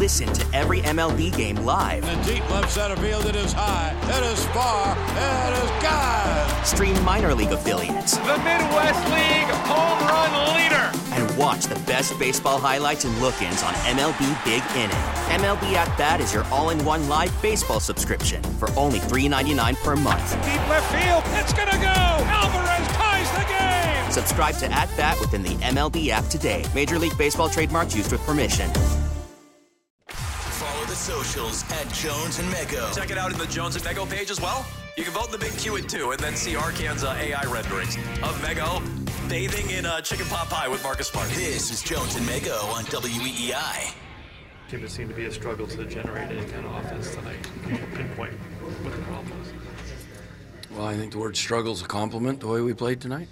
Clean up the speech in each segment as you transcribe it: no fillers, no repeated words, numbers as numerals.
Listen to every MLB game live. In the deep left center field, it is high, it is far, it is gone. Stream minor league affiliates. The Midwest League home run leader. And watch the best baseball highlights and look-ins on MLB Big Inning. MLB At Bat is your all-in-one live baseball subscription for only $3.99 per month. Deep left field, it's gonna go. Alvarez ties the game. Subscribe to At Bat within the MLB app today. Major League Baseball trademarks used with permission. Follow the socials at Jones and Mego. Check it out in the Jones and Mego page as well. You can vote in the big Q and 2 and then see Arcan's AI renderings of Mego bathing in chicken pot pie with Marcus Smart. This is Jones and Mego on WEEI. Team has seemed to be a struggle to generate any kind of offense tonight. Can you pinpoint what the problem is? Well, I think the word struggle is a compliment the way we played tonight.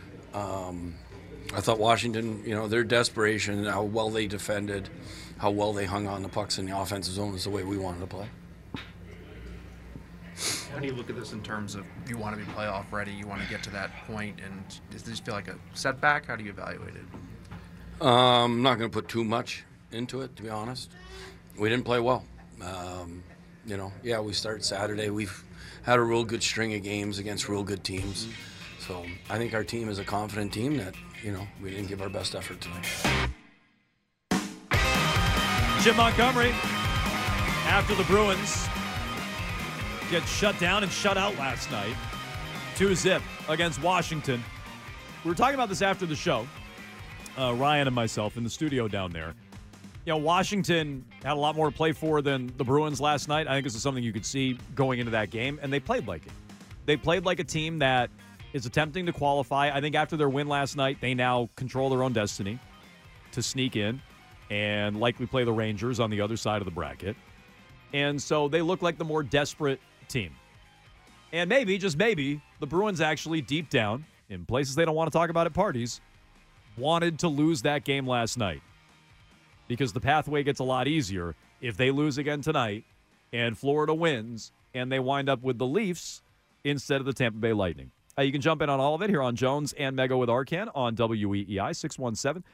I thought Washington, their desperation, how well they defended, how well they hung on the pucks in the offensive zone is the way we wanted to play. How do you look at this in terms of You want to be playoff ready, you want to get to that point, and does this feel like a setback? How do you evaluate it? I'm not going to put too much into it, to be honest. We didn't play well. We started Saturday. We've had a real good string of games against real good teams. So I think our team is a confident team that, we didn't give our best effort tonight. Jim Montgomery, after the Bruins get shut down and shut out last night, 2-0 against Washington. We were talking about this after the show, Ryan and myself in the studio down there. Washington had a lot more to play for than the Bruins last night. I think this is something you could see going into that game, and they played like it. They played like a team that is attempting to qualify. I think after their win last night, they now control their own destiny to sneak in and likely play the Rangers on the other side of the bracket. And so they look like the more desperate team. And maybe, just maybe, the Bruins actually deep down, in places they don't want to talk about at parties, wanted to lose that game last night. Because the pathway gets a lot easier if they lose again tonight and Florida wins and they wind up with the Leafs instead of the Tampa Bay Lightning. You can jump in on all of it here on Jones and Mego with Arcan on WEEI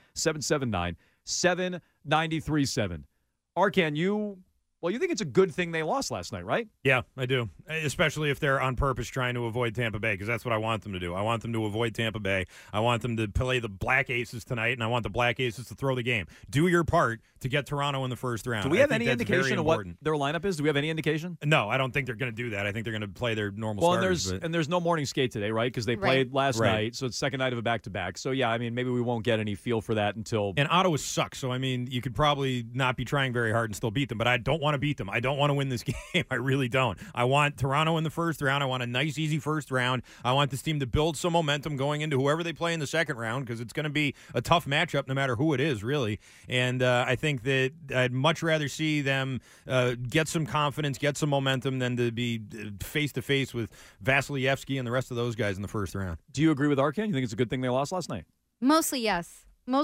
617-779-7937. Arcan, you think it's a good thing they lost last night, right? Yeah, I do. Especially if they're on purpose trying to avoid Tampa Bay, because that's what I want them to do. I want them to avoid Tampa Bay. I want them to play the Black Aces tonight, and I want the Black Aces to throw the game. Do your part to get Toronto in the first round. Do we have any indication of what their lineup is? Do we have any indication? No, I don't think they're going to do that. I think they're going to play their normal starters. And there's no morning skate today, right? Because they played last night, so it's second night of a back-to-back. So, yeah, maybe we won't get any feel for that until... And Ottawa sucks, so, you could probably not be trying very hard and still beat them, but I don't want to beat them. I don't want to win this game. I really don't. I want Toronto in the first round. I want a nice, easy first round. I want this team to build some momentum going into whoever they play in the second round, because it's going to be a tough matchup no matter who it is, really. And I think that I'd much rather see them get some confidence, get some momentum, than to be face-to-face with Vasilevsky and the rest of those guys in the first round. Do you agree with Arcan? You think it's a good thing they lost last night? Mostly yes.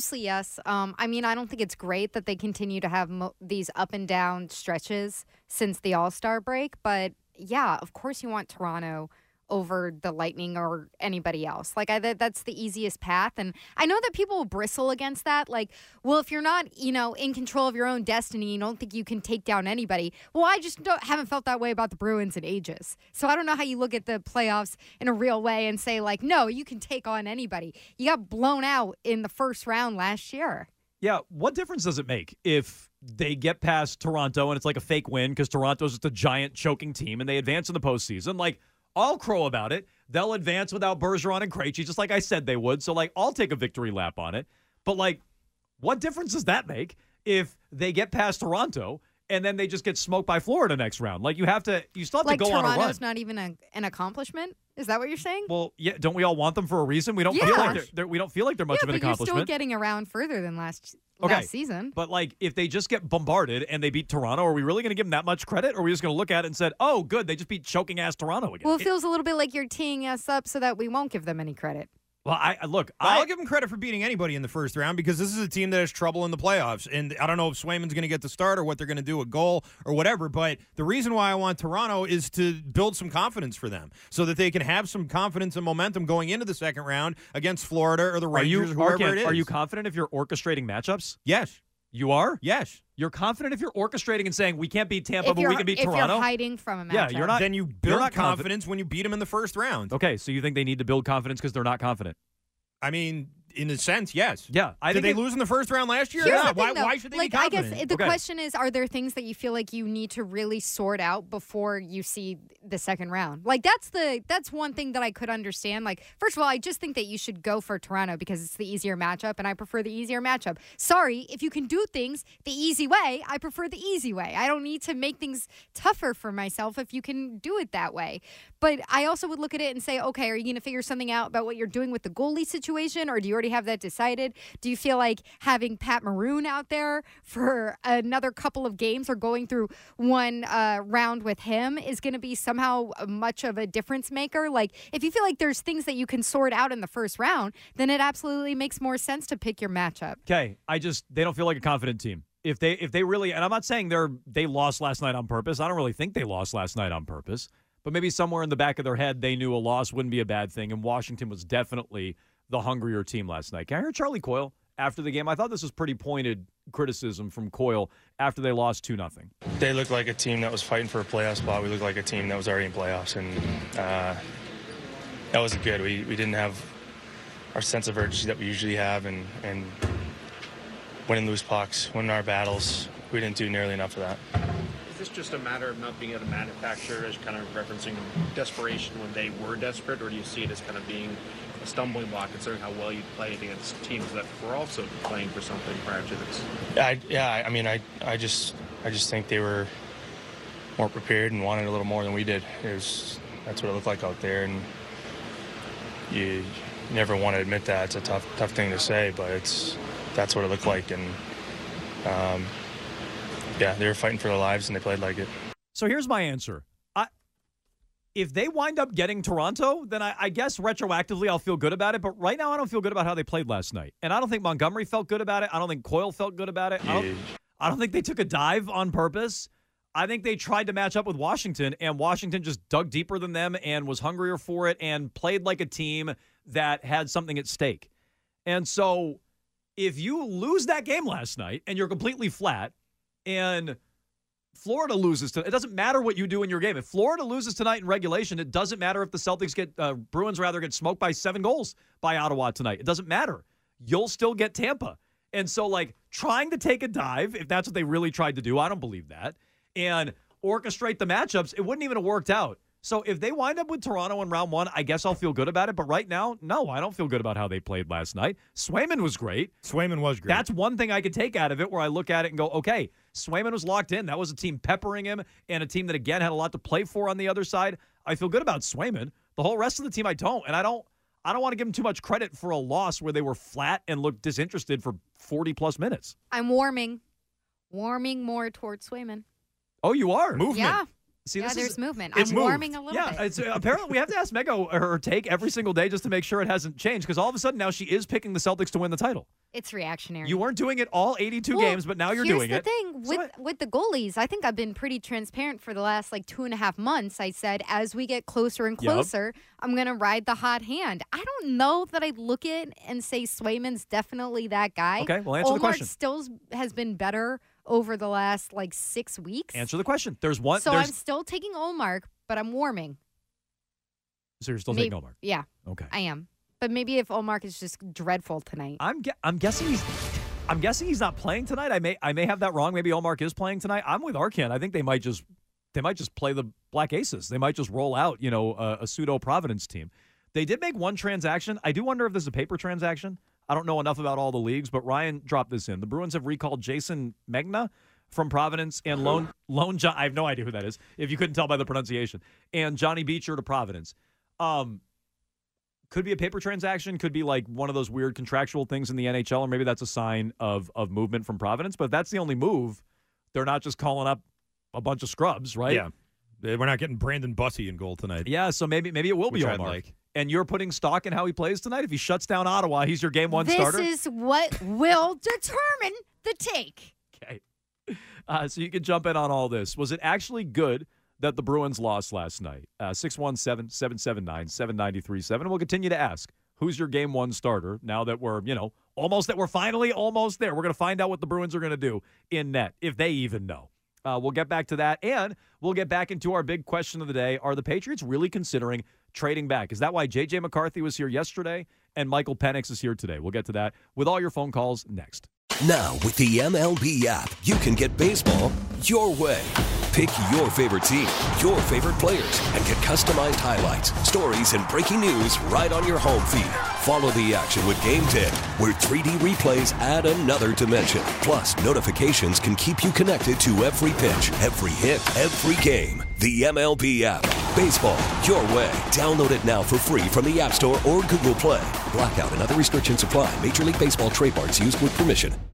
I don't think it's great that they continue to have these up and down stretches since the All-Star break. But, yeah, of course you want Toronto over the Lightning or anybody else. That's the easiest path. And I know that people will bristle against that. If you're not, in control of your own destiny, you don't think you can take down anybody. Well, I just haven't felt that way about the Bruins in ages. So I don't know how you look at the playoffs in a real way and say, no, you can take on anybody. You got blown out in the first round last year. Yeah, what difference does it make if they get past Toronto and it's like a fake win because Toronto's just a giant choking team and they advance in the postseason? I'll crow about it. They'll advance without Bergeron and Krejci, just like I said they would. So, I'll take a victory lap on it. But, what difference does that make if they get past Toronto and then they just get smoked by Florida next round? You still have to go on a run. Toronto's not even an accomplishment? Is that what you're saying? Well, yeah. Don't we all want them for a reason? We don't feel like we don't feel like they're much of an accomplishment. You're still getting around further than last season. But if they just get bombarded and they beat Toronto, are we really going to give them that much credit? Or are we just going to look at it and said, oh, good, they just beat choking ass Toronto again? Well, it feels a little bit like you're teeing us up so that we won't give them any credit. Well, I'll give them credit for beating anybody in the first round, because this is a team that has trouble in the playoffs. And I don't know if Swayman's going to get the start or what they're going to do, a goal or whatever. But the reason why I want Toronto is to build some confidence for them so that they can have some confidence and momentum going into the second round against Florida or the Rangers or whoever it is. Are you confident if you're orchestrating matchups? Yes. You are? Yes. You're confident if you're orchestrating and saying we can't beat Tampa, If but you're, we can beat if Toronto? you're hiding from a matchup. Yeah, you're not. Then you you're build not confidence when you beat them in the first round. Okay, so you think they need to build confidence because they're not confident? I mean, in a sense, yes. Yeah. Did they lose in the first round last year? Here's Yeah. the thing, though. Why should they like, be confident? I guess the question is, are there things that you feel like you need to really sort out before you see the second round? Like, that's one thing that I could understand. Like, first of all, I just think that you should go for Toronto because it's the easier matchup, and I prefer the easier matchup. Sorry, if you can do things the easy way, I prefer the easy way. I don't need to make things tougher for myself if you can do it that way. But I also would look at it and say, okay, are you going to figure something out about what you're doing with the goalie situation, or do you already have that decided? Do you feel like having Pat Maroon out there for another couple of games or going through one round with him is going to be somehow much of a difference maker? Like, if you feel like there's things that you can sort out in the first round, then it absolutely makes more sense to pick your matchup. Okay, they don't feel like a confident team. If they really, and I'm not saying they lost last night on purpose. I don't really think they lost last night on purpose. But maybe somewhere in the back of their head, they knew a loss wouldn't be a bad thing, and Washington was definitely the hungrier team last night. Can I hear Charlie Coyle after the game? I thought this was pretty pointed criticism from Coyle after they lost 2-0. They looked like a team that was fighting for a playoff spot. We looked like a team that was already in playoffs, and that wasn't good. We didn't have our sense of urgency that we usually have, and win and lose pucks, win our battles. We didn't do nearly enough of that. Is this just a matter of not being able to manufacture, as kind of referencing desperation when they were desperate, or do you see it as kind of being a stumbling block considering how well you played against teams that were also playing for something prior to this? I just think they were more prepared and wanted a little more than we did. That's what it looked like out there, and you never want to admit that. It's a tough thing to say, but that's what it looked like, and they were fighting for their lives, and they played like it. So here's my answer. If they wind up getting Toronto, then I guess retroactively I'll feel good about it. But right now I don't feel good about how they played last night. And I don't think Montgomery felt good about it. I don't think Coyle felt good about it. I don't think they took a dive on purpose. I think they tried to match up with Washington, and Washington just dug deeper than them and was hungrier for it and played like a team that had something at stake. And so if you lose that game last night and you're completely flat, and Florida loses tonight, it doesn't matter what you do in your game. If Florida loses tonight in regulation, it doesn't matter if the Celtics Bruins get smoked by 7 goals by Ottawa tonight. It doesn't matter. You'll still get Tampa. And so, trying to take a dive, if that's what they really tried to do, I don't believe that, and orchestrate the matchups, it wouldn't even have worked out. So if they wind up with Toronto in round 1, I guess I'll feel good about it. But right now, no, I don't feel good about how they played last night. Swayman was great. That's one thing I could take out of it, where I look at it and go, okay, Swayman was locked in. That was a team peppering him, and a team that, again, had a lot to play for on the other side. I feel good about Swayman. The whole rest of the team I don't. And I don't want to give them too much credit for a loss where they were flat and looked disinterested for 40-plus minutes. I'm warming more towards Swayman. Oh, you are? Movement. Yeah. See, there's movement. I'm warming a little bit. Yeah, it's, apparently we have to ask Mego her take every single day just to make sure it hasn't changed, because all of a sudden now she is picking the Celtics to win the title. It's reactionary. You weren't doing it all 82 games, but now you're doing it. Here's the thing. With the goalies, I think I've been pretty transparent for the last 2.5 months. I said, as we get closer and closer, I'm going to ride the hot hand. I don't know that I'd look at and say Swayman's definitely that guy. Okay, well, answer the question. Omar still has been better over the last 6 weeks. Answer the question. I'm still taking Omar, but I'm warming. So you're still taking Omar? Yeah. Okay. I am. But maybe if Omar is just dreadful tonight. I'm guessing he's not playing tonight. I may have that wrong. Maybe Omar is playing tonight. I'm with Arcan. I think they might just play the Black Aces. They might just roll out, a pseudo Providence team. They did make one transaction. I do wonder if this is a paper transaction. I don't know enough about all the leagues, but Ryan dropped this in. The Bruins have recalled Jason Megna from Providence and Lone John. I have no idea who that is, if you couldn't tell by the pronunciation. And Johnny Beecher to Providence. Could be a paper transaction. Could be one of those weird contractual things in the NHL, or maybe that's a sign of movement from Providence. But if that's the only move, they're not just calling up a bunch of scrubs, right? Yeah. We're not getting Brandon Bussey in goal tonight. Yeah, so maybe it will be Omar. And you're putting stock in how he plays tonight? If he shuts down Ottawa, he's your game 1 starter? This is what will determine the take. Okay. So you can jump in on all this. Was it actually good that the Bruins lost last night? 617-779-7937. We'll continue to ask, who's your game 1 starter now that we're, Almost that we're finally almost there. We're going to find out what the Bruins are going to do in net, if they even know. We'll get back to that, and we'll get back into our big question of the day. Are the Patriots really considering trading back? Is that why J.J. McCarthy was here yesterday and Michael Penix is here today? We'll get to that with all your phone calls next. Now, with the MLB app, you can get baseball your way. Pick your favorite team, your favorite players, and get customized highlights, stories, and breaking news right on your home feed. Follow the action with Game 10, where 3D replays add another dimension. Plus, notifications can keep you connected to every pitch, every hit, every game. The MLB app. Baseball your way. Download it now for free from the App Store or Google Play. Blackout and other restrictions apply. Major League Baseball trademarks used with permission.